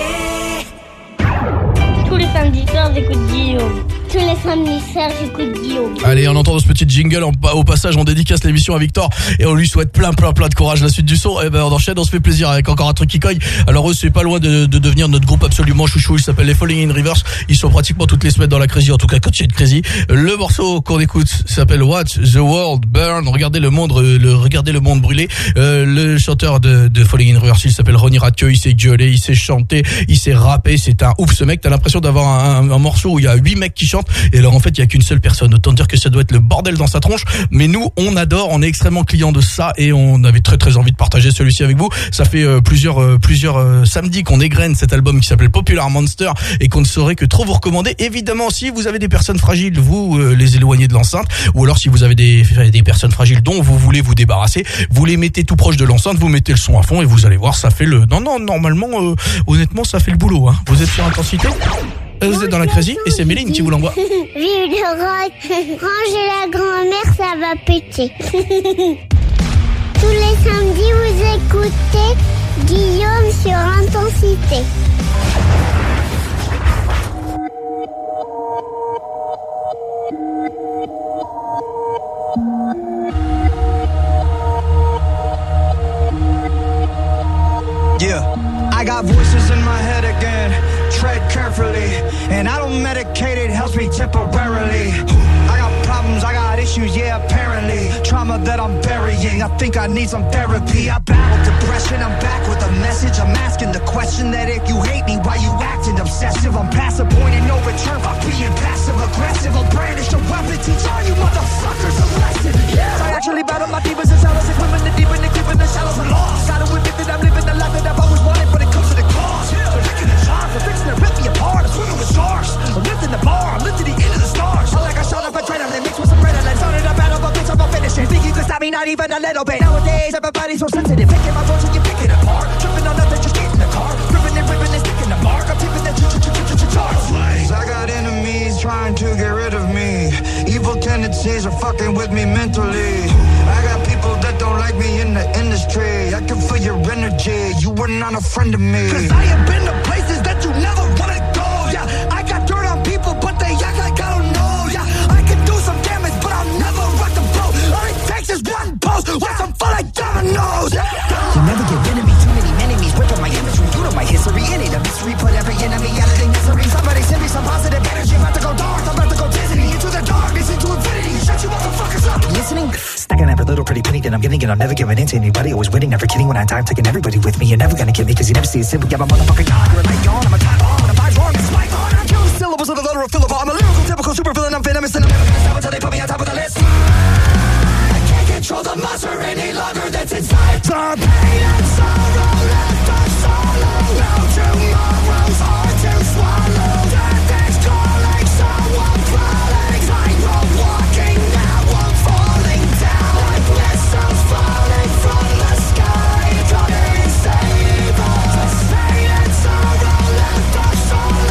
Tous les samedis soirs, j'écoute Guillaume. Tous les samedis soirs, j'écoute Guillaume. Allez, en entendant ce petit jingle, en, au passage, on dédicace l'émission à Victor et on lui souhaite plein, plein, plein de courage. La suite du son, et ben on enchaîne, on se fait plaisir avec encore un truc qui cogne. Alors eux, c'est pas loin de, de devenir notre groupe absolument chouchou. Il s'appelle les Falling in Reverse. Ils sont pratiquement toutes les semaines dans la Crazy, en tout cas quand il y a de Crazy. Le morceau qu'on écoute s'appelle Watch the World Burn. Regardez le monde, le regardez le monde brûler. Euh, le chanteur de, de Falling in Reverse, il s'appelle Ronnie Rathieu. Il sait gueuler, il sait chanter, il sait rapper. C'est un ouf ce mec. T'as l'impression d'avoir un, un, un morceau où il y a huit mecs qui chantent et alors en fait il y a qu'une seule personne. Autant dire que ça doit être le bordel dans sa tronche. Mais nous, on adore, on est extrêmement clients de ça et on avait très très envie de partager celui-ci avec vous. Ça fait euh, plusieurs euh, plusieurs euh, samedis qu'on égrène cet album qui s'appelle Popular Monster et qu'on ne saurait que trop vous recommander. Évidemment, si vous avez des personnes fragiles, vous euh, les éloignez de l'enceinte, ou alors si vous avez des des personnes fragiles dont vous voulez vous débarrasser, vous les mettez tout proche de l'enceinte, vous mettez le son à fond et vous allez voir, ça fait le. Non non, normalement, euh, honnêtement, ça fait le boulot. Hein. Vous êtes sur Intensité. Vous êtes dans la Crazy et c'est Méline qui vous l'envoie. Vive le rock. Rangez la grand-mère, ça va péter. Tous les samedis, vous écoutez Guillaume sur Intensité. Yeah, I got voices in my head again. Tread carefully, and I don't medicate, it helps me temporarily. I got problems, I got issues, yeah, apparently. Trauma that I'm burying, I think I need some therapy. I battle depression, I'm back with a message. I'm asking the question that if you hate me, why you acting obsessive? I'm past the point of no return by being passive aggressive. I'll brandish a weapon, teach all you motherfuckers a lesson. Yeah. I actually battle my demons and shadows, and women the deep and the deep in the shallows and lost. Gotta admit that I'm living the life that I've always wanted, but it comes to the cost. They're taking the charge, they're fixing to rip me apart. I'm swimming with sharks, I'm lifting the bar, I'm lifting the end of the stars. I like I shot up a train, they mix with some bread and then started a battle, but bitch, I'm gonna finish it. Think you can stop me, not even a little bit. Nowadays, everybody's so sensitive, picking my voice and you pick it apart. Tripping on nothing, just get in the car. Ripping and ripping and sticking the mark. I'm tipping that charge. I got enemies trying to get rid of me. Evil tendencies are fucking with me mentally. I got people that don't like me in the industry. I can feel your energy, you were not a friend of me. Cause I have been to places that you never wanna go. Yeah, I got dirt on people, but they act like I don't know. Yeah, I can do some damage, but I'll never rock the boat. All it takes is one post, watch them fall like dominoes. Yeah. You never get rid of me, too many enemies ripping my imagery. You know my history, it ain't a mystery. Put every enemy out of the misery. Somebody send me some positive energy. I'm about to go dark, I'm about to go Disney. Into the darkness, into infinity. Shut you motherfuckers up. Listening? Stacking every little pretty penny that I'm getting, and I'm never giving in to anybody. Always winning, never kidding when I die. I'm taking everybody with me. You're never gonna get me, cause you never see a simple. Yeah, my motherfucking God. You're a light yawn, I'm a top on. I'm five wrong, it's my on. I'm killing syllables of the letter of Philip. I'm a lyrical, typical super villain. I'm venomous, and I'm never gonna stop until they put me on top of the list. I can't control the monster any longer that's inside. The pain and sorrow left us solo. No tomorrow's hard to swallow. Death is calling, so I'm falling. Tightrope walking, now I'm falling down. Like missiles falling from the sky. Come and save us. The pain and sorrow left us solo.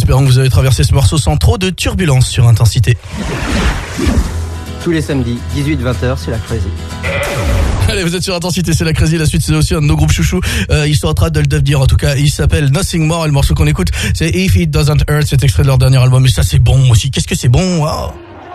espérant que vous avez traversé ce morceau sans trop de turbulence sur Intensité. Tous les samedis, dix-huit vingt heures, c'est la Crazy. Allez, vous êtes sur Intensité, c'est la Crazy. La suite, c'est aussi un de nos groupes chouchous. Euh, ils sont en train de le devenir. En tout cas, il s'appelle Nothing More. Et le morceau qu'on écoute, c'est If It Doesn't Hurt. C'est extrait de leur dernier album. Et ça, c'est bon aussi. Qu'est-ce que c'est bon, wow.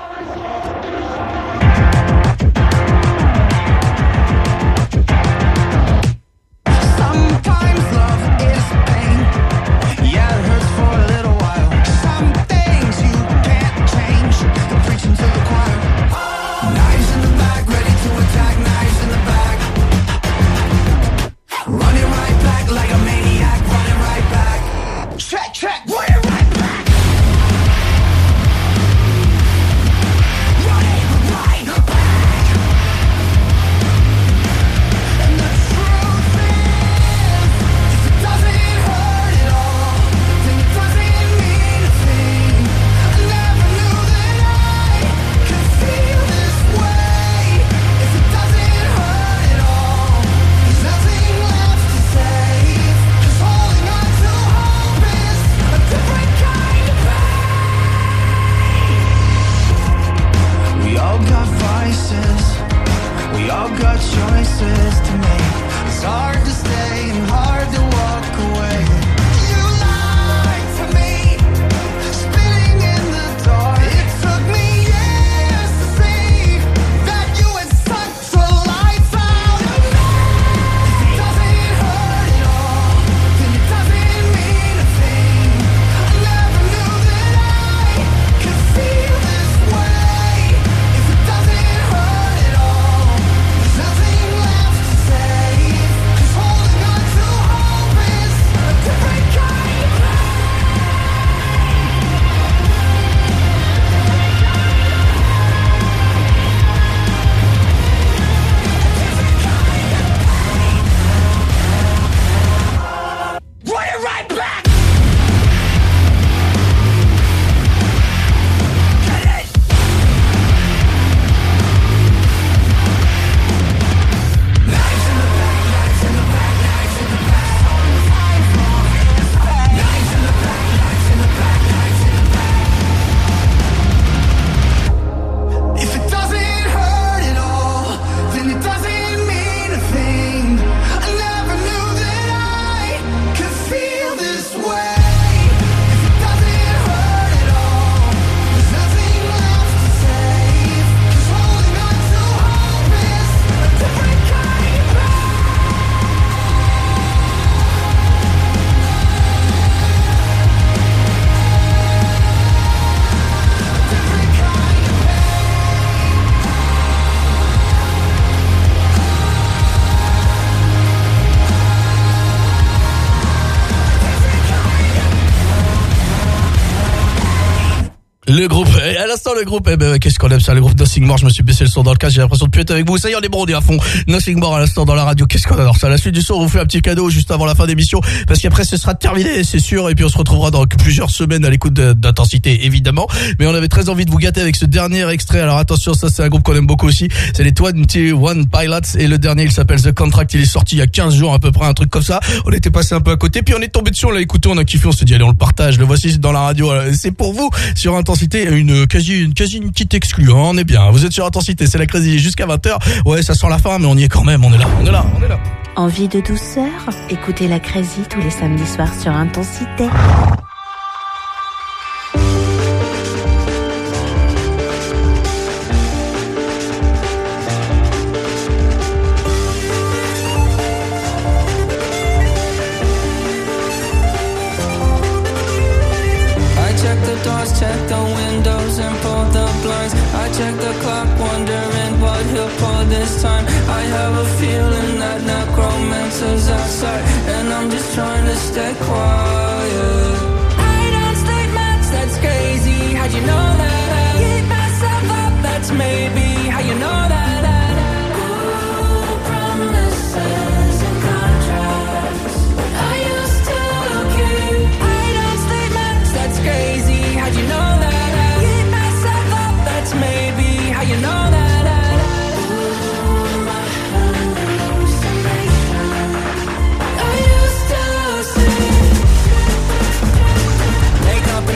Le groupe, et à l'instant le groupe, eh ben qu'est-ce qu'on aime ça, le groupe Nothing More. Je me suis baissé le son dans le casque, j'ai l'impression de plus être avec vous. Ça y est, on est bon, on est à fond. Nothing More à l'instant dans la radio, qu'est-ce qu'on adore ça. La suite du son, on vous fait un petit cadeau juste avant la fin d'émission, parce qu'après ce sera terminé, c'est sûr, et puis on se retrouvera dans plusieurs semaines à l'écoute d'Intensité, évidemment. Mais on avait très envie de vous gâter avec ce dernier extrait. Alors attention, ça c'est un groupe qu'on aime beaucoup aussi, c'est les vingt-et-un Pilots, et le dernier il s'appelle The Contract. Il est sorti il y a quinze jours à peu près, un truc comme ça. On était passé un peu à côté, puis on est tombé dessus, on l'a écouté, on a kiffé, on s'est dit allez on le partage. Le voici dans la radio, c'est pour vous sur Intensité, une quasi une quasi une petite exclue, hein, on est bien. Vous êtes sur Intensité, c'est la Crazy jusqu'à vingt heures. Ouais, ça sent la fin, mais on y est quand même, on est là, on est là, on est là. Envie de douceur? Écoutez la Crazy tous les samedis soirs sur Intensité. Check the windows and pull the blinds. I check the clock, wondering what he'll pull this time. I have a feeling that necromancer's outside, and I'm just trying to stay quiet. I don't statements, that's crazy. How'd you know that? I keep myself up, that's maybe how you know that. Ooh, promises and contracts. I used to keep. I don't statements, that's crazy. How'd you know that? I keep myself up, that's maybe how you know that. Ooh, my hallucination. I used to see. Wake up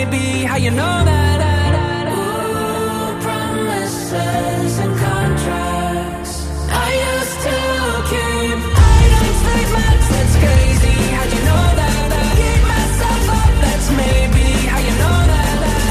baby, how you know that? Ooh, promises and contracts I used to keep. I don't sleep much, that's crazy. How'd you know that? I gave myself up, that's maybe how you know that?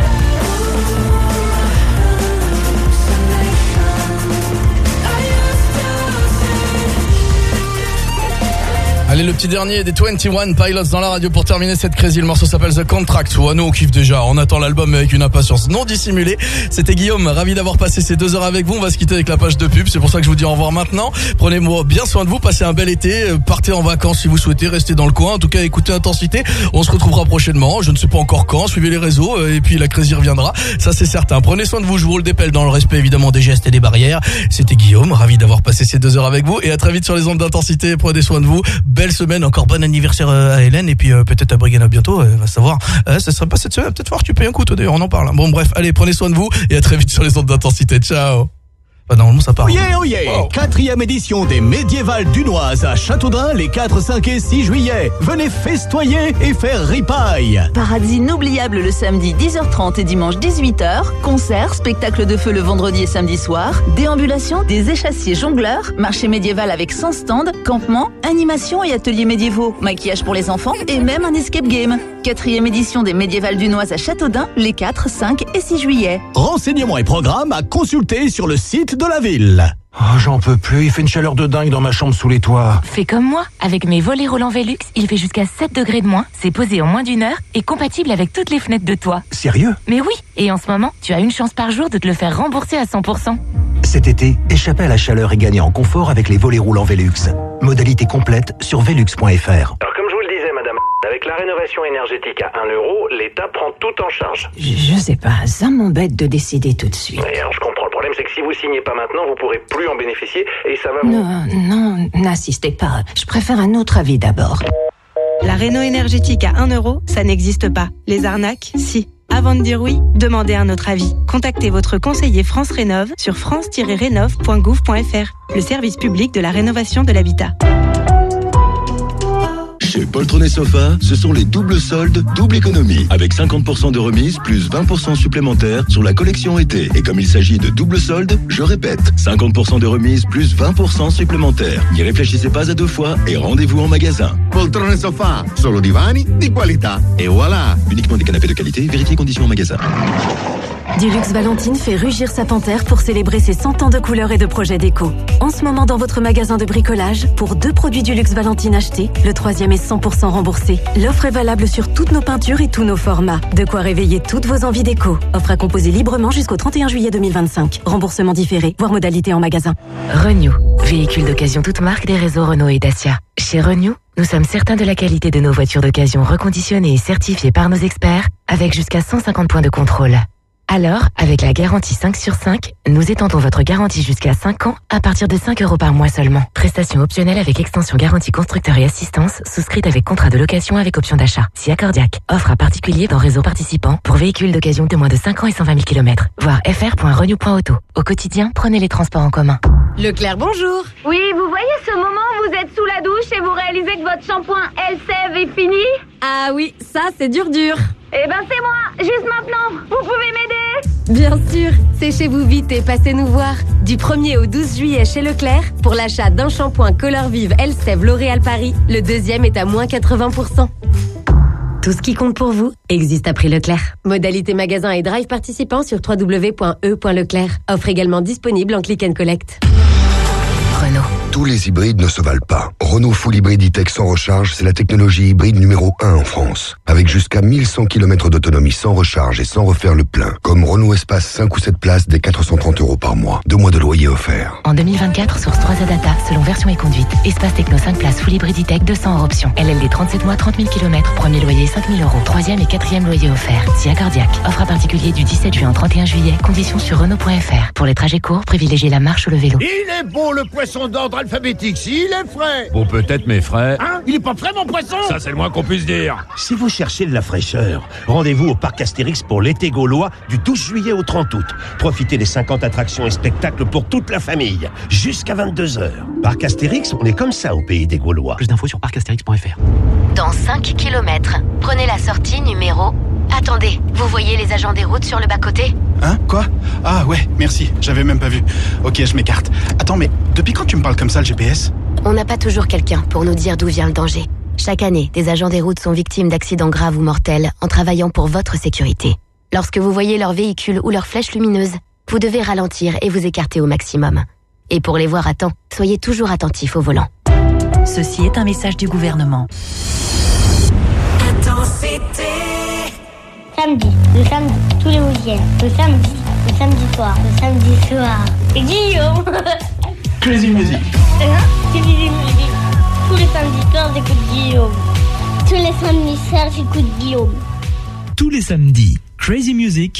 Allez, le petit dernier des vingt et un Pilots dans la radio pour terminer cette crazy. Le morceau s'appelle The Contract. Ouais, nous on kiffe déjà. On attend l'album avec une impatience non dissimulée. C'était Guillaume, ravi d'avoir passé ces deux heures avec vous. On va se quitter avec la page de pub. C'est pour ça que je vous dis au revoir maintenant. Prenez-moi bien soin de vous. Passez un bel été. Partez en vacances si vous souhaitez. Restez dans le coin. En tout cas, écoutez Intensité. On se retrouvera prochainement. Je ne sais pas encore quand. Suivez les réseaux. Et puis la crazy reviendra. Ça, c'est certain. Prenez soin de vous. Je vous roule des pelles dans le respect évidemment des gestes et des barrières. C'était Guillaume. Ravi d'avoir passé ces deux heures avec vous. Et à très vite sur les ondes d'Intensité. Prenez soin de vous. Belle semaine. Encore bon anniversaire à Hélène et puis euh, peut-être à Brigana bientôt, euh, va savoir. Euh, ça serait pas cette semaine, peut-être voir tu payes un coup toi d'ailleurs, on en parle. Bon bref, allez, prenez soin de vous et à très vite sur les ondes d'Intensité. Ciao. Bah, normalement ça part. Oh yeah, oh yeah. Wow. Quatrième édition des Médiévales Dunoise à Châteaudun les quatre, cinq et six juillet. Venez festoyer et faire ripaille. Paradis inoubliable le samedi dix heures trente et dimanche dix-huit heures. Concert, spectacle de feu le vendredi et samedi soir. Déambulation des échassiers jongleurs. Marché médiéval avec cent stands. Campement, animation et ateliers médiévaux. Maquillage pour les enfants et même un escape game. Quatrième édition des Médiévales Dunoise à Châteaudun les quatre, cinq et six juillet. Renseignements et programmes à consulter sur le site de la ville. Oh, j'en peux plus, il fait une chaleur de dingue dans ma chambre sous les toits. Fais comme moi, avec mes volets roulants Velux, il fait jusqu'à sept degrés de moins, c'est posé en moins d'une heure et compatible avec toutes les fenêtres de toit. Sérieux? Mais oui, et en ce moment, tu as une chance par jour de te le faire rembourser à cent pour cent. Cet été, échappez à la chaleur et gagnez en confort avec les volets roulants Velux. Modalité complète sur velux point f r. Alors comme je vous le disais, madame, avec la rénovation énergétique à un euro, l'État prend tout en charge. Je, je sais pas, ça m'embête de décider tout de suite. Et alors je comprends, le problème c'est que si vous signez pas maintenant, vous pourrez plus en bénéficier et ça va vous... Non, non, n'insistez pas, je préfère un autre avis d'abord. La réno énergétique à un euro, ça n'existe pas. Les arnaques, si. Avant de dire oui, demandez un autre avis. Contactez votre conseiller France Rénov sur france tiret rénov point gouv point f r, le service public de la rénovation de l'habitat. Chez Poltron et Sofa, ce sont les doubles soldes, double économie. Avec cinquante pour cent de remise, plus vingt pour cent supplémentaires sur la collection été. Et comme il s'agit de double soldes, je répète, cinquante pour cent de remise, plus vingt pour cent supplémentaires. N'y réfléchissez pas à deux fois et rendez-vous en magasin. Poltron et Sofa, solo divani di qualità. Et voilà. Uniquement des canapés de qualité, vérifiez conditions en magasin. Dulux Valentine fait rugir sa panthère pour célébrer ses cent ans de couleurs et de projets déco. En ce moment dans votre magasin de bricolage, pour deux produits Dulux Valentine achetés, le troisième est cent pour cent remboursé. L'offre est valable sur toutes nos peintures et tous nos formats. De quoi réveiller toutes vos envies déco. Offre à composer librement jusqu'au trente et un juillet deux mille vingt-cinq. Remboursement différé, voire modalité en magasin. Renew, véhicule d'occasion toute marque des réseaux Renault et Dacia. Chez Renew, nous sommes certains de la qualité de nos voitures d'occasion reconditionnées et certifiées par nos experts, avec jusqu'à cent cinquante points de contrôle. Alors, avec la garantie cinq sur cinq, nous étendons votre garantie jusqu'à cinq ans à partir de cinq euros par mois seulement. Prestation optionnelle avec extension garantie constructeur et assistance, souscrite avec contrat de location avec option d'achat. Si accordiaque. Offre à particulier dans réseau participant pour véhicules d'occasion de moins de cinq ans et cent vingt mille kilomètres. Voir f r point renew point auto. Au quotidien, prenez les transports en commun. Leclerc, bonjour. Oui, vous voyez ce moment où vous êtes sous la douche et vous réalisez que votre shampoing Elseve est fini? Ah oui, ça c'est dur dur. Eh ben c'est moi, juste maintenant. Vous pouvez m'aider? Bien sûr, séchez-vous vite et passez nous voir. Du premier au douze juillet chez Leclerc, pour l'achat d'un shampoing Color Vive Elseve L'Oréal Paris, le deuxième est à moins quatre-vingts pour cent. Tout ce qui compte pour vous existe à prix Leclerc. Modalité magasin et drive participant sur w w w point e point leclerc. Offre également disponible en click and collect. Renault. Tous les hybrides ne se valent pas. Renault Full Hybrid E-Tech sans recharge, c'est la technologie hybride numéro un en France. Avec jusqu'à mille cent kilomètres d'autonomie sans recharge et sans refaire le plein. Comme Renault Espace cinq ou sept places dès quatre cent trente euros par mois. Deux mois de loyer offert. En deux mille vingt-quatre, source trois A Data, selon version et conduite. Espace Techno cinq places Full Hybrid E-Tech deux cents hors option. L L D trente-sept mois, trente mille kilomètres. Premier loyer cinq mille euros. Troisième et quatrième loyer offert. Si accordiaque. Offre à particulier du dix-sept juin au trente et un juillet. Conditions sur Renault point f r. Pour les trajets courts, privilégiez la marche ou le vélo. Il est bon le poisson d'ordre alphabétique, s'il est frais. Bon, peut-être, mes frères. Hein? Il est pas frais, mon poisson? Ça, c'est le moins qu'on puisse dire. Si vous cherchez de la fraîcheur, rendez-vous au parc Astérix pour l'été gaulois du douze juillet au trente août. Profitez des cinquante attractions et spectacles pour toute la famille, jusqu'à vingt-deux heures. Parc Astérix, on est comme ça au pays des Gaulois. Plus d'infos sur parc astérix point f r. Dans cinq kilomètres, prenez la sortie numéro Attendez, vous voyez les agents des routes sur le bas-côté ? Hein? Quoi? Ah ouais, merci, j'avais même pas vu. Ok, je m'écarte. Attends, mais depuis quand tu me parles comme ça, le G P S? On n'a pas toujours quelqu'un pour nous dire d'où vient le danger. Chaque année, des agents des routes sont victimes d'accidents graves ou mortels en travaillant pour votre sécurité. Lorsque vous voyez leur véhicule ou leur flèche lumineuse, vous devez ralentir et vous écarter au maximum. Et pour les voir à temps, soyez toujours attentifs au volant. Ceci est un message du gouvernement. Intensité. Samedi, le samedi, tous les week-ends, le samedi, le samedi soir, le samedi soir. Et Guillaume. Crazy Music. Hein? Crazy Music. Tous les samedis soirs, j'écoute Guillaume. Tous les samedis soirs, j'écoute Guillaume. Tous les samedis, Crazy Music